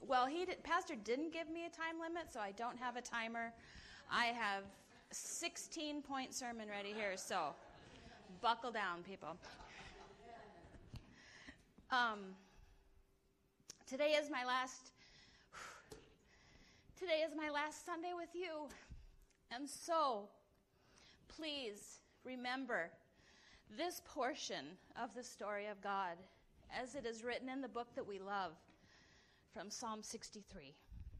Well, Pastor didn't give me a time limit, so I don't have a timer. I have 16-point sermon ready here, so buckle down, people. Today is my last Sunday with you. And so, please remember this portion of the story of God as it is written in the book that we love from Psalm 63.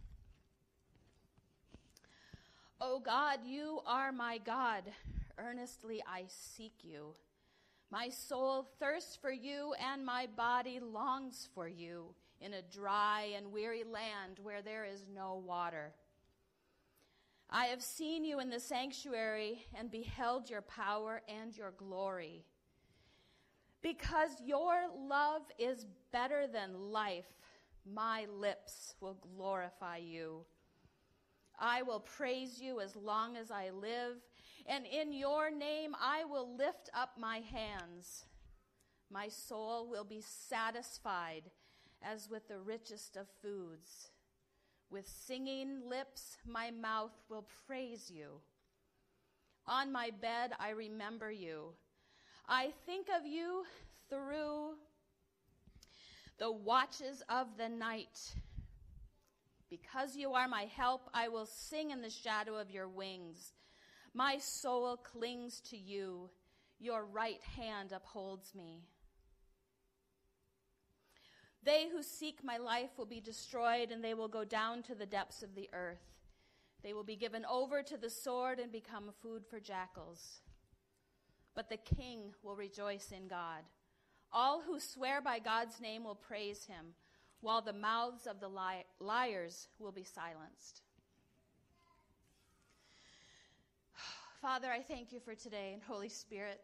O God, you are my God. Earnestly I seek you. My soul thirsts for you, and my body longs for you in a dry and weary land where there is no water. I have seen you in the sanctuary and beheld your power and your glory. Because your love is better than life, my lips will glorify you. I will praise you as long as I live, and in your name I will lift up my hands. My soul will be satisfied as with the richest of foods. With singing lips, my mouth will praise you. On my bed, I remember you. I think of you through the watches of the night. Because you are my help, I will sing in the shadow of your wings. My soul clings to you. Your right hand upholds me. They who seek my life will be destroyed, and they will go down to the depths of the earth. They will be given over to the sword and become food for jackals. But the king will rejoice in God. All who swear by God's name will praise him, while the mouths of the liars will be silenced. Father, I thank you for today, and Holy Spirit,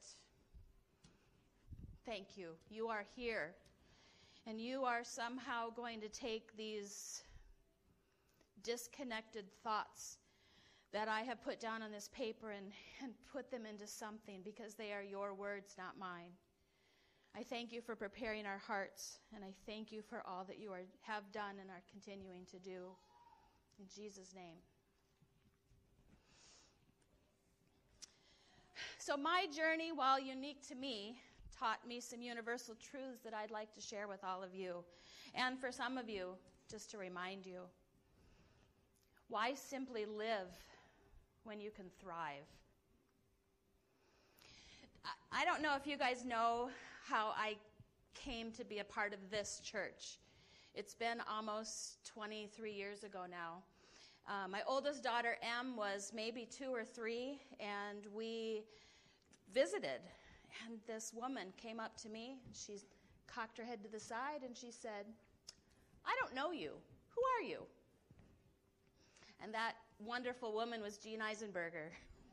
thank you. You are here, and you are somehow going to take these disconnected thoughts that I have put down on this paper and put them into something, because they are your words, not mine. I thank you for preparing our hearts, and I thank you for all that you have done and are continuing to do. In Jesus' name. So my journey, while unique to me, taught me some universal truths that I'd like to share with all of you. And for some of you, just to remind you, why simply live when you can thrive? I don't know if you guys know how I came to be a part of this church. It's been almost 23 years ago now. My oldest daughter, Em, was maybe 2 or 3, and we visited. And this woman came up to me. She cocked her head to the side, and she said, "I don't know you. Who are you?" And that wonderful woman was Jean Eisenberger.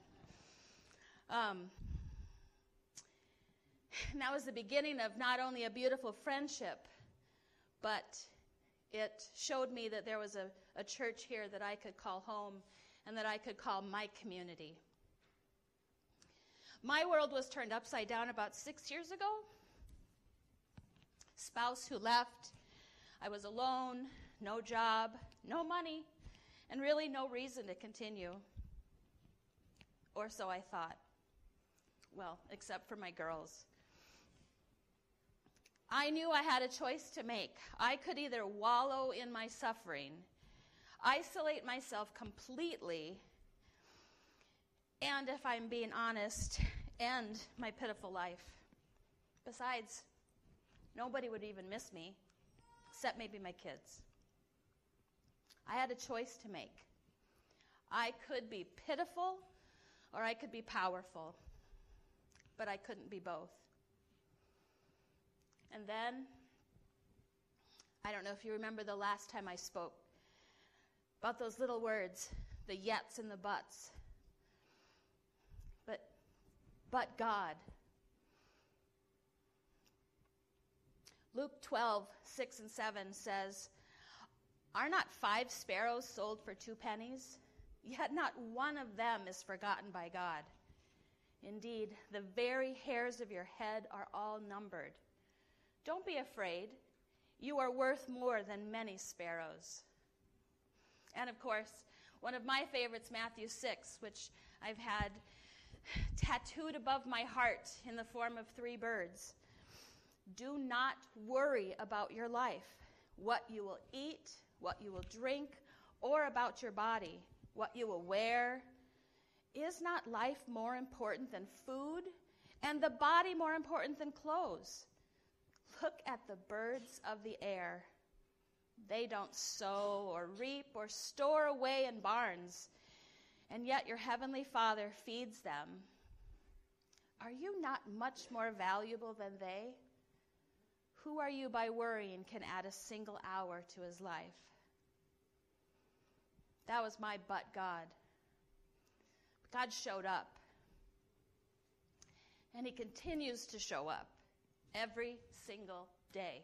And that was the beginning of not only a beautiful friendship, but it showed me that there was a church here that I could call home and that I could call my community. My world was turned upside down about 6 years ago. Spouse who left. I was alone, no job, no money, and really no reason to continue. Or so I thought. Well, except for my girls. I knew I had a choice to make. I could either wallow in my suffering, isolate myself completely, and if I'm being honest, end my pitiful life. Besides, nobody would even miss me, except maybe my kids. I had a choice to make. I could be pitiful, or I could be powerful, but I couldn't be both. And then, I don't know if you remember the last time I spoke about those little words, the yets and the buts. But God. Luke 12:6-7 says, "Are not 5 sparrows sold for 2 pennies? Yet not one of them is forgotten by God. Indeed, the very hairs of your head are all numbered. Don't be afraid. You are worth more than many sparrows. And of course, one of my favorites, Matthew 6, which I've had tattooed above my heart in the form of 3 birds. Do not worry about your life, what you will eat, what you will drink, or about your body, what you will wear. Is not life more important than food, and the body more important than clothes? Look at the birds of the air. They don't sow or reap or store away in barns, and yet your heavenly Father feeds them. Are you not much more valuable than they? Who are you by worrying can add a single hour to his life? That was my but God. God showed up. And he continues to show up every single day.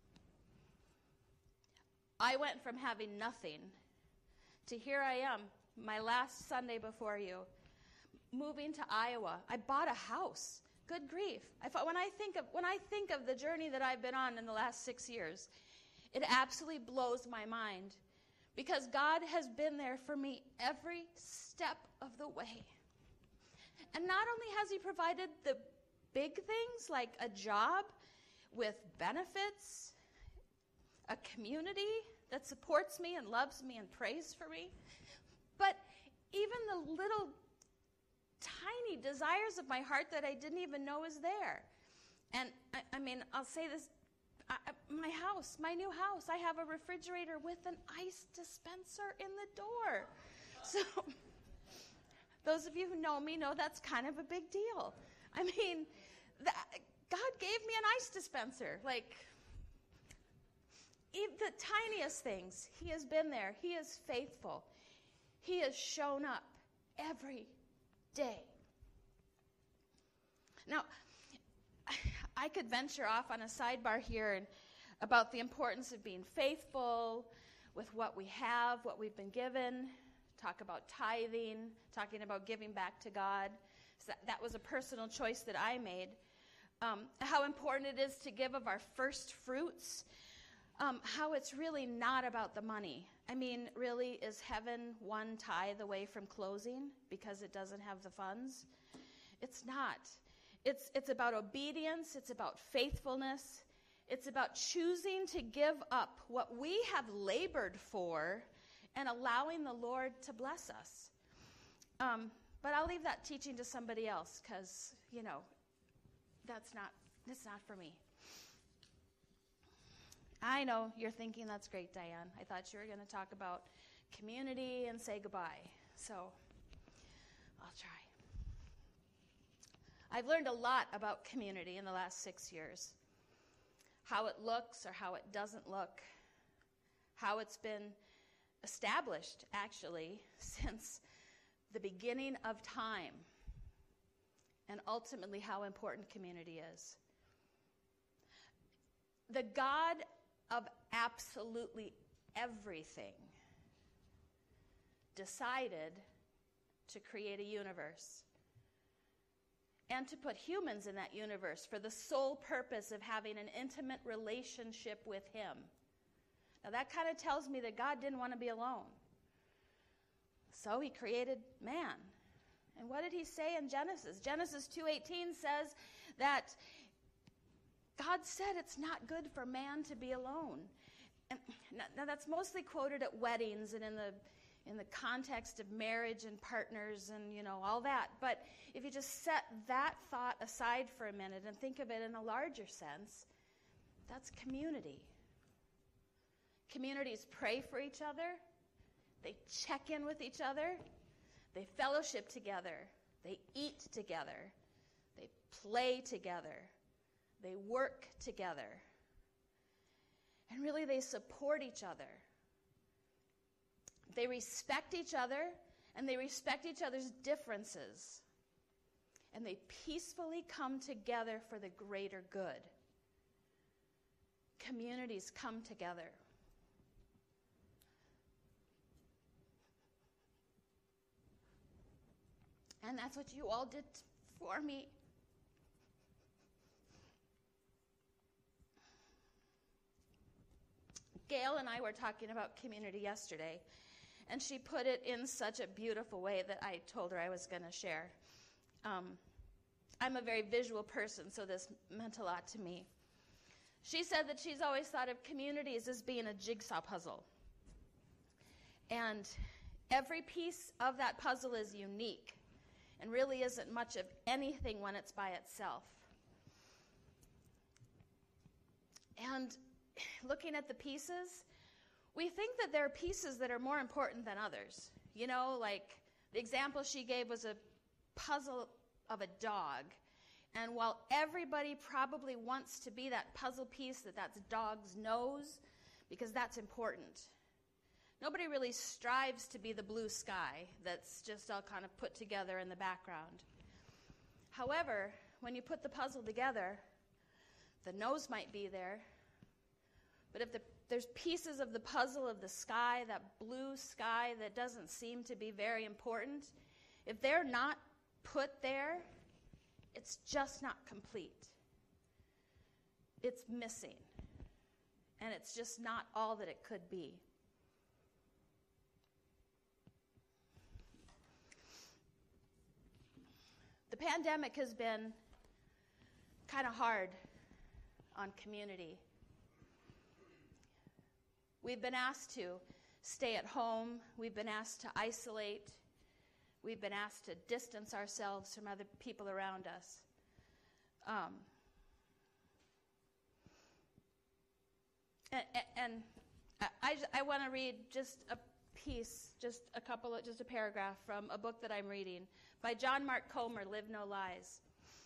I went from having nothing to here I am, my last Sunday before you, moving to Iowa. I bought a house. Good grief. When I think of the journey that I've been on in the last 6 years, it absolutely blows my mind, because God has been there for me every step of the way. And not only has he provided the big things like a job with benefits, a community that supports me and loves me and prays for me, but even the little tiny desires of my heart that I didn't even know was there. And I mean, I'll say this, my house, my new house, I have a refrigerator with an ice dispenser in the door. So those of you who know me know that's kind of a big deal. I mean, God gave me an ice dispenser. Like, even the tiniest things, he has been there. He is faithful. He has shown up every day. Now, I could venture off on a sidebar here and about the importance of being faithful with what we have, what we've been given, talk about tithing, talking about giving back to God. So that was a personal choice that I made. How important it is to give of our first fruits. How it's really not about the money. I mean, really, is heaven one tithe away from closing because it doesn't have the funds? It's not. It's about obedience. It's about faithfulness. It's about choosing to give up what we have labored for and allowing the Lord to bless us. But I'll leave that teaching to somebody else because, that's not for me. I know you're thinking that's great, Diane. I thought you were going to talk about community and say goodbye. So I'll try. I've learned a lot about community in the last 6 years. How it looks or how it doesn't look. How it's been established, actually, since the beginning of time. And ultimately how important community is. The God of absolutely everything decided to create a universe and to put humans in that universe for the sole purpose of having an intimate relationship with him. Now that kind of tells me that God didn't want to be alone. So he created man. And what did he say in Genesis? Genesis 2:18 says that God said it's not good for man to be alone. And now that's mostly quoted at weddings and in the context of marriage and partners and all that. But if you just set that thought aside for a minute and think of it in a larger sense, that's community. Communities pray for each other. They check in with each other. They fellowship together. They eat together. They play together. They work together. And really, they support each other. They respect each other, and they respect each other's differences. And they peacefully come together for the greater good. Communities come together. And that's what you all did for me. Gail and I were talking about community yesterday, and she put it in such a beautiful way that I told her I was going to share. I'm a very visual person, so this meant a lot to me. She said that she's always thought of communities as being a jigsaw puzzle. And every piece of that puzzle is unique and really isn't much of anything when it's by itself. And looking at the pieces, we think that there are pieces that are more important than others. You know, like the example she gave was a puzzle of a dog. And while everybody probably wants to be that puzzle piece that's dog's nose, because that's important, nobody really strives to be the blue sky that's just all kind of put together in the background. However, when you put the puzzle together, the nose might be there, but if there's pieces of the puzzle of the sky, that blue sky that doesn't seem to be very important, if they're not put there, it's just not complete. It's missing, and it's just not all that it could be. The pandemic has been kind of hard on community. We've been asked to stay at home. We've been asked to isolate. We've been asked to distance ourselves from other people around us. I want to read just a piece, just a paragraph from a book that I'm reading by John Mark Comer, Live No Lies.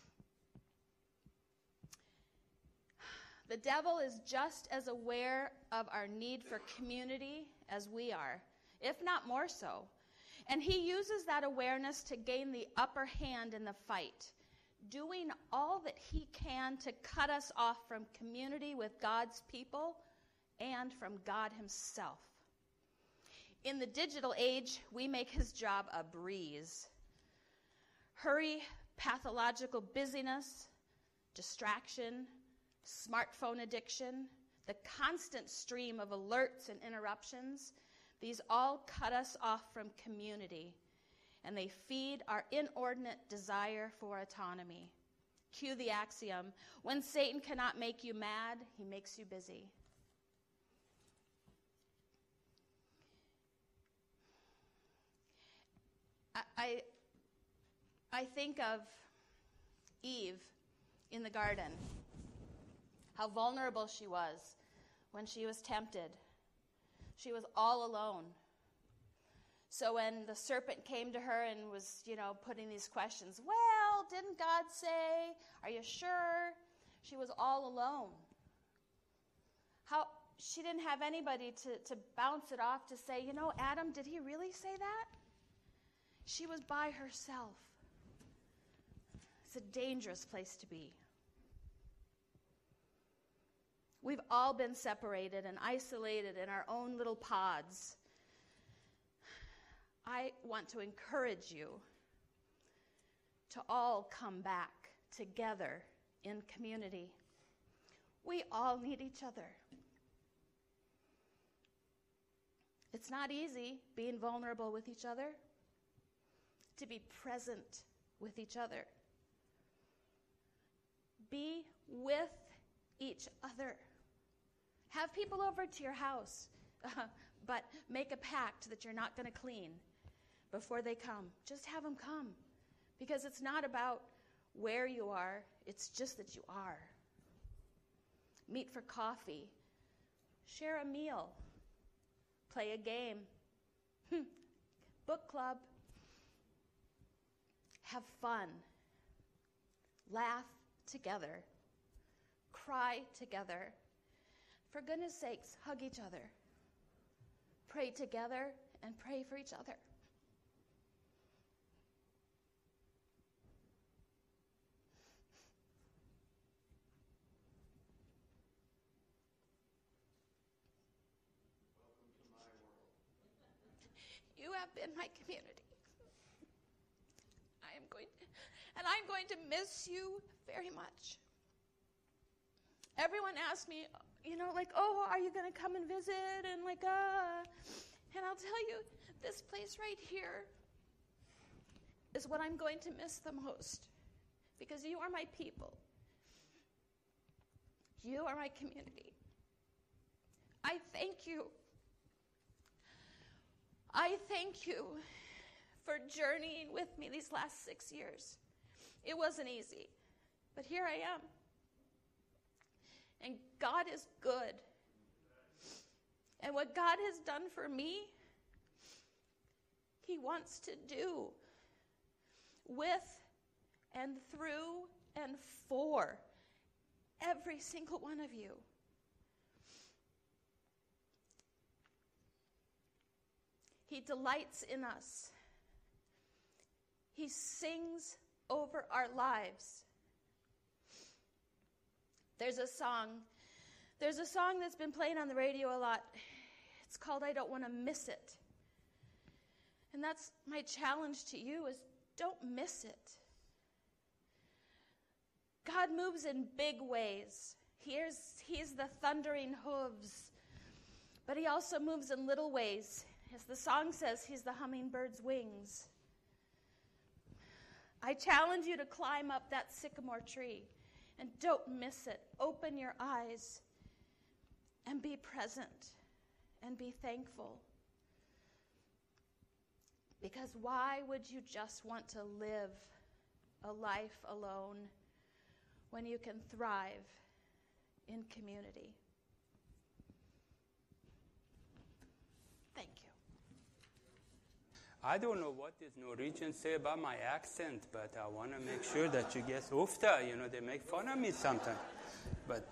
The devil is just as aware of our need for community as we are, if not more so. And he uses that awareness to gain the upper hand in the fight, doing all that he can to cut us off from community with God's people and from God himself. In the digital age, we make his job a breeze. Hurry, pathological busyness, distraction, smartphone addiction, the constant stream of alerts and interruptions, these all cut us off from community, and they feed our inordinate desire for autonomy. Cue the axiom, when Satan cannot make you mad, he makes you busy. I think of Eve in the garden, how vulnerable she was when she was tempted. She was all alone. So when the serpent came to her and was, putting these questions, well, didn't God say? Are you sure? She was all alone. She didn't have anybody to bounce it off to say, Adam, did he really say that? She was by herself. It's a dangerous place to be. We've all been separated and isolated in our own little pods. I want to encourage you to all come back together in community. We all need each other. It's not easy being vulnerable with each other, to be present with each other. Be with each other. Have people over to your house, but make a pact that you're not going to clean before they come. Just have them come, because it's not about where you are, it's just that you are. Meet for coffee. Share a meal. Play a game. Book club. Have fun. Laugh together. Cry together. For goodness sakes, hug each other. Pray together and pray for each other. Welcome to my world. You have been my community. I'm going to miss you very much. Everyone asks me, like, oh, are you going to come and visit? And like, and I'll tell you, this place right here is what I'm going to miss the most, because you are my people. You are my community. I thank you. I thank you for journeying with me these last 6 years. It wasn't easy, but here I am. And God is good. And what God has done for me, He wants to do with and through and for every single one of you. He delights in us. He sings over our lives. There's a song that's been playing on the radio a lot. It's called I Don't Want to Miss It. And that's my challenge to you, is don't miss it. God moves in big ways. He's the thundering hooves. But He also moves in little ways. As the song says, He's the hummingbird's wings. I challenge you to climb up that sycamore tree and don't miss it. Open your eyes and be present and be thankful. Because why would you just want to live a life alone when you can thrive in community? Thank you. I don't know what these Norwegians say about my accent, but I want to make sure that you guess ofta. They make fun of me sometimes. But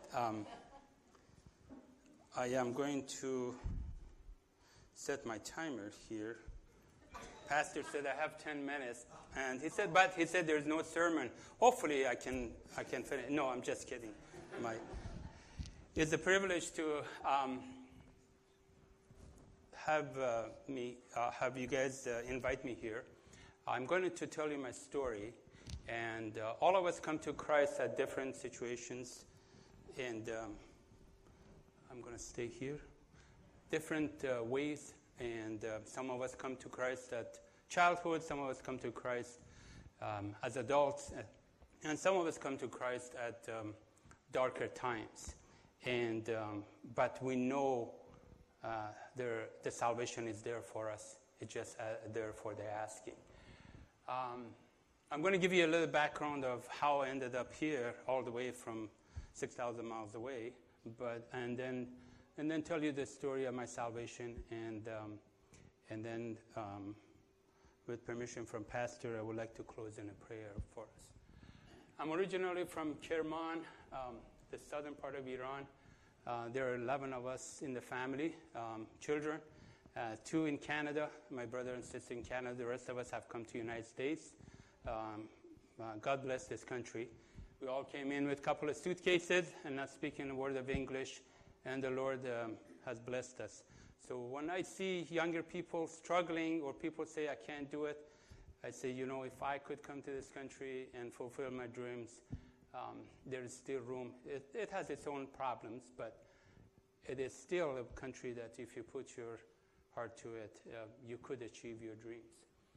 I am going to set my timer here. Pastor said I have 10 minutes, and he said there's no sermon. Hopefully I can finish. No, I'm just kidding. It's a privilege to have you guys invite me here. I'm going to tell you my story, and all of us come to Christ at different situations, and I'm going to stay here. Different ways, and some of us come to Christ at childhood, some of us come to Christ as adults, and some of us come to Christ at darker times. And but we know the salvation is there for us. It's just there for the asking. I'm going to give you a little background of how I ended up here, all the way from 6,000 miles away, and then tell you the story of my salvation, and then with permission from Pastor, I would like to close in a prayer for us. I'm originally from Kerman, the southern part of Iran. There are 11 of us in the family, children, 2 in Canada, my brother and sister in Canada. The rest of us have come to the United States. God bless this country. We all came in with a couple of suitcases and not speaking a word of English, and the Lord has blessed us. So when I see younger people struggling, or people say, I can't do it, I say, if I could come to this country and fulfill my dreams, there is still room. It has its own problems, but it is still a country that if you put your heart to it, you could achieve your dreams.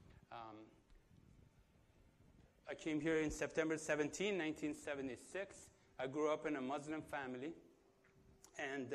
I came here in September 17, 1976. I grew up in a Muslim family, and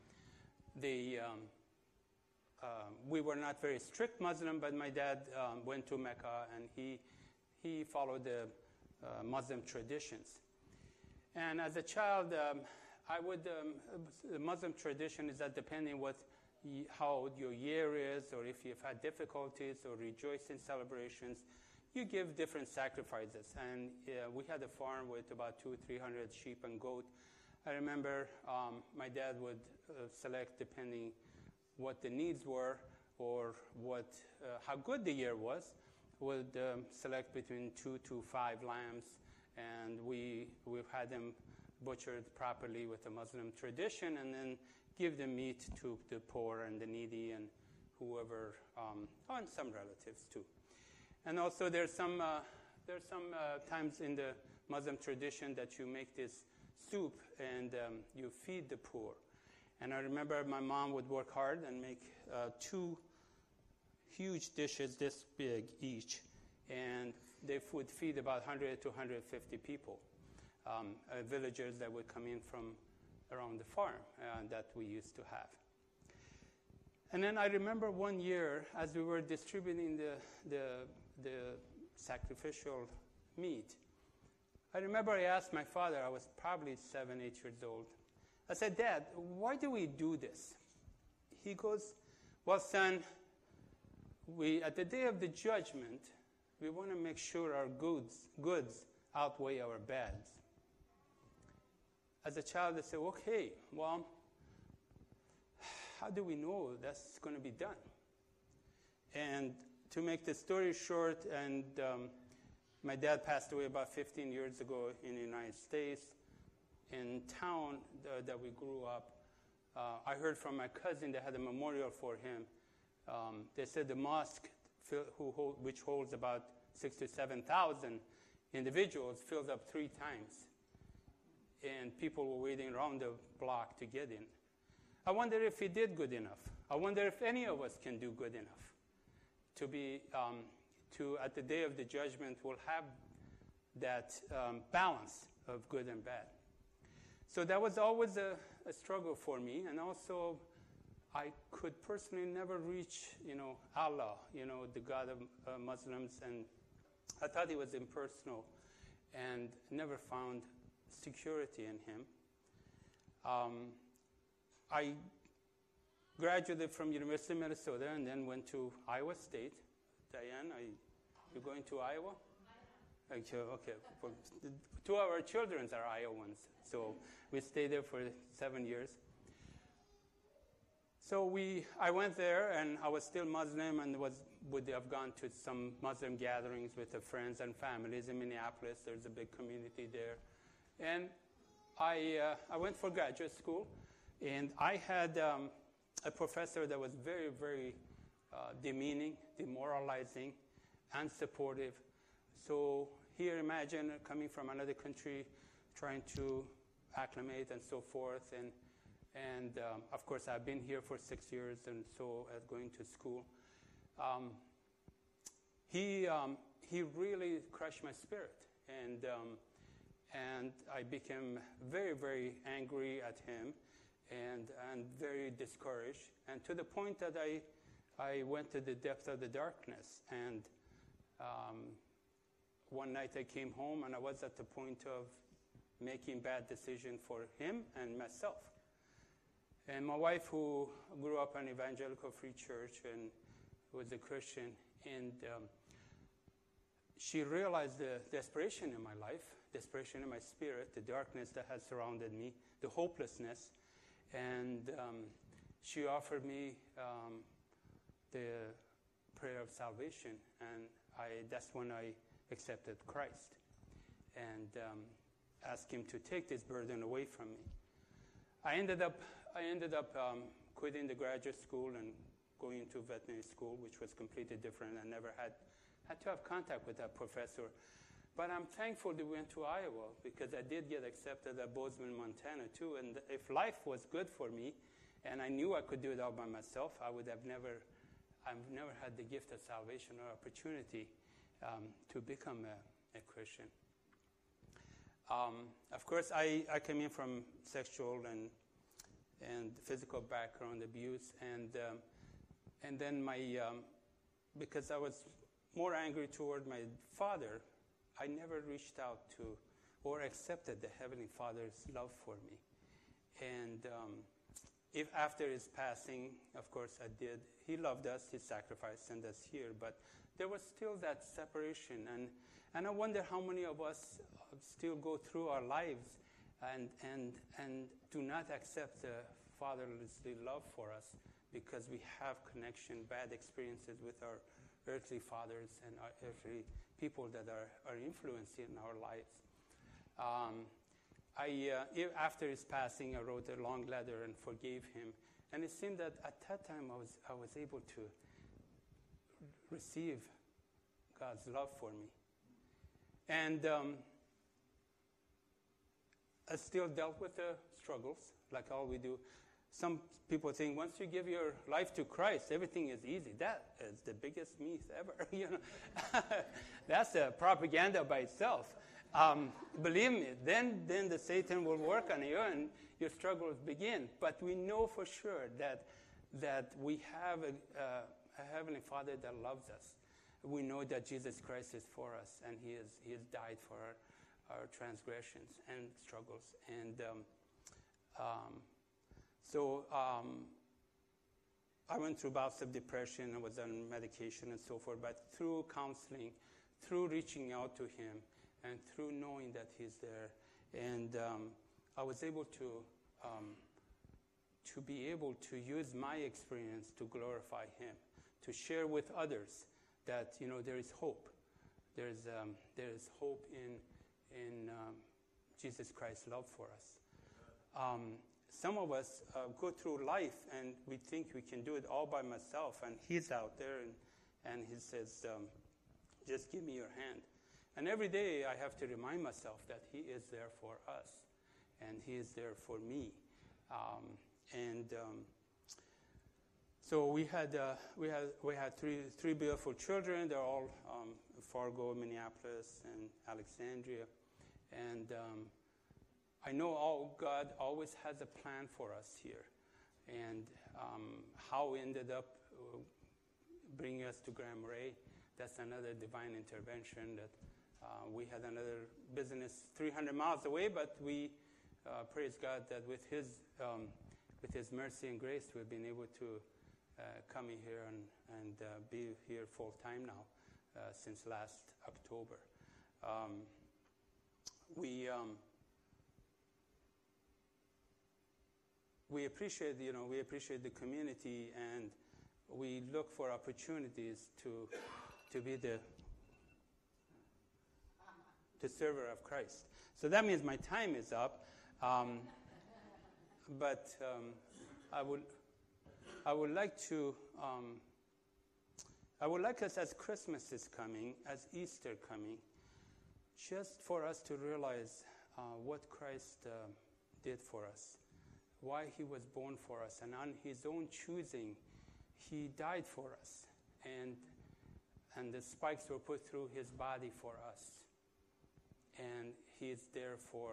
we were not very strict Muslim, but my dad went to Mecca, and he followed the Muslim traditions. And as a child, the Muslim tradition is that depending how your year is, or if you've had difficulties or rejoicing celebrations, you give different sacrifices. And we had a farm with about 200-300 sheep and goat. I remember my dad would select, depending what the needs were or how good the year was, would select between 2 to 5 lambs, and we've had them butchered properly with the Muslim tradition, and then give the meat to the poor and the needy and whoever, and some relatives too. And also there's some times in the Muslim tradition that you make this soup and you feed the poor. And I remember my mom would work hard and make 2 huge dishes this big each. And they would feed about 100 to 150 people, villagers that would come in from around the farm that we used to have. And then I remember one year as we were distributing the sacrificial meat, I remember I asked my father, I was probably 7, 8 years old. I said, Dad, why do we do this? He goes, well, son, at the day of the judgment, we want to make sure our goods outweigh our bads. As a child, I said, okay, well, how do we know that's going to be done? And to make the story short, and my dad passed away about 15 years ago in the United States. In town that we grew up, I heard from my cousin they had a memorial for him. They said the mosque, which holds about 6,000 to 7,000 individuals, filled up 3 times. And people were waiting around the block to get in. I wonder if he did good enough. I wonder if any of us can do good enough to be, at the day of the judgment, we'll have that balance of good and bad. So that was always a struggle for me. And also, I could personally never reach, Allah, the God of Muslims. And I thought he was impersonal and never found security in him. I graduated from University of Minnesota and then went to Iowa State. Diane, you're going to Iowa? Okay. 2 of our children are Iowans, so we stayed there for 7 years. So I went there, and I was still Muslim, and would have gone to some Muslim gatherings with the friends and families in Minneapolis. There's a big community there, and I went for graduate school, and I had a professor that was very, very demeaning, demoralizing, unsupportive. So here, imagine coming from another country, trying to acclimate and so forth, and of course, I've been here for 6 years, and so going to school. He really crushed my spirit, and I became very, very angry at him, and very discouraged, and to the point that I went to the depth of the darkness. And one night I came home, and I was at the point of making bad decisions for him and myself. And my wife, who grew up in evangelical free church and was a Christian, and she realized the desperation in my life, desperation in my spirit, the darkness that had surrounded me, the hopelessness, and she offered me the prayer of salvation, and that's when I accepted Christ and asked him to take this burden away from me. I ended up quitting the graduate school and going into veterinary school, which was completely different. I never had to have contact with that professor. But I'm thankful that we went to Iowa, because I did get accepted at Bozeman, Montana, too. And if life was good for me, and I knew I could do it all by myself, I've never had the gift of salvation or opportunity to become a Christian. Of course, I came in from sexual and physical background abuse, and then because I was more angry toward my father, I never reached out to or accepted the Heavenly Father's love for me. And if after his passing, of course I did, he loved us, he sacrificed, sent us here, but there was still that separation. And I wonder how many of us still go through our lives and do not accept the Father's love for us, because we have connection, bad experiences with our earthly fathers and our earthly people that are influencing our lives. After his passing, I wrote a long letter and forgave him. And it seemed that at that time I was able to receive God's love for me. And I still dealt with the struggles, like all we do. some people think once you give your life to Christ, everything is easy. That is the biggest myth ever. That's a propaganda by itself. Believe me, then the Satan will work on you and your struggles begin. But we know for sure that we have a Heavenly Father that loves us. We know that Jesus Christ is for us, and He has died for our transgressions and struggles. And so I went through bouts of depression. I was on medication and so forth. But through counseling, through reaching out to Him, and through knowing that He's there, and I was able to be able to use my experience to glorify Him, to share with others that there is hope. There is hope in Jesus Christ's love for us. Some of us go through life and we think we can do it all by myself, and He's out there and He says, just give me your hand. And every day I have to remind myself that He is there for us, and He is there for me. So we had three beautiful children. They're all Fargo, Minneapolis, and Alexandria. And I know God always has a plan for us here. And how we ended up bringing us to Grand Marais, that's another divine intervention. That we had another business 300 miles away, but we praise God that with His mercy and grace, we've been able to come in here and be here full time now since last October. We appreciate the community, and we look for opportunities to be the server of Christ. So that means my time is up, but I would like us, as Christmas is coming, as Easter coming, just for us to realize what Christ did for us, why He was born for us, and on His own choosing, He died for us, and the spikes were put through His body for us, and He is there for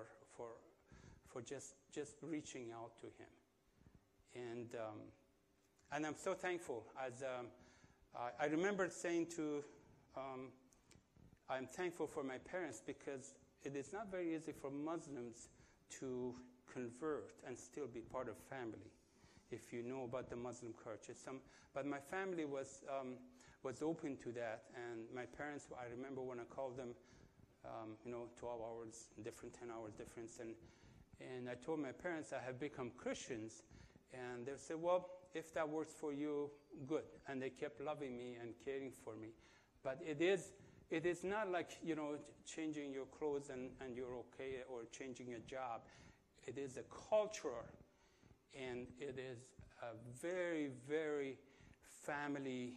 just reaching out to Him, and I'm so thankful. As I remember saying I'm thankful for my parents, because it is not very easy for Muslims to convert and still be part of family, if you know about the Muslim culture. But my family was open to that, and my parents, I remember when I called them, 12 hours different, 10 hours difference, and I told my parents I have become Christians, and they said, well, if that works for you, good. And they kept loving me and caring for me. But it is not like, changing your clothes and you're okay, or changing a job. It is a culture, and it is a very, very family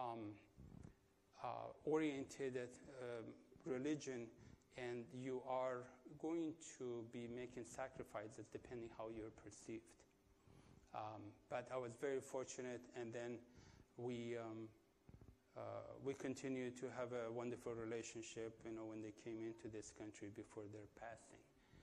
oriented religion, and you are going to be making sacrifices depending how you're perceived. But I was very fortunate, and then we continued to have a wonderful relationship, when they came into this country before their passing.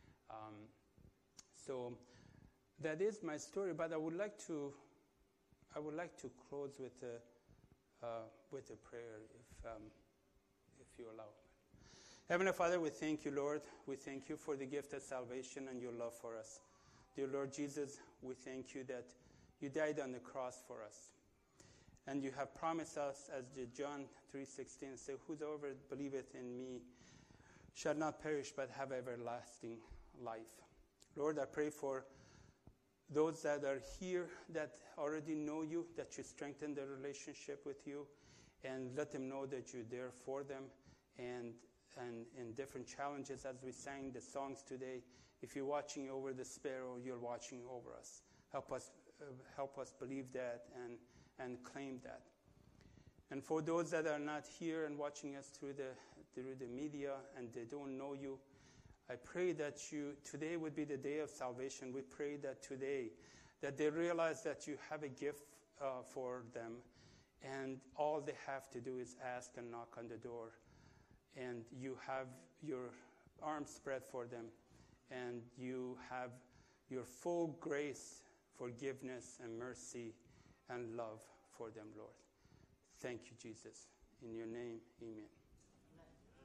So that is my story. But I would like to close with a prayer, if you allow. Heavenly Father, we thank you, Lord. We thank you for the gift of salvation and your love for us. Dear Lord Jesus, we thank you that you died on the cross for us. And you have promised us, as did John 3:16, say, whosoever believeth in me shall not perish but have everlasting life. Lord, I pray for those that are here that already know you, that you strengthen their relationship with you, and let them know that you're there for them, and in different challenges, as we sang the songs today. If you're watching over the sparrow, you're watching over us. Help us believe that and claim that. And for those that are not here and watching us through the media and they don't know you, I pray that today would be the day of salvation. We pray that today that they realize that you have a gift for them, and all they have to do is ask and knock on the door, and you have your arms spread for them, and you have your full grace, forgiveness, and mercy, and love for them, Lord. Thank you, Jesus. In your name, amen.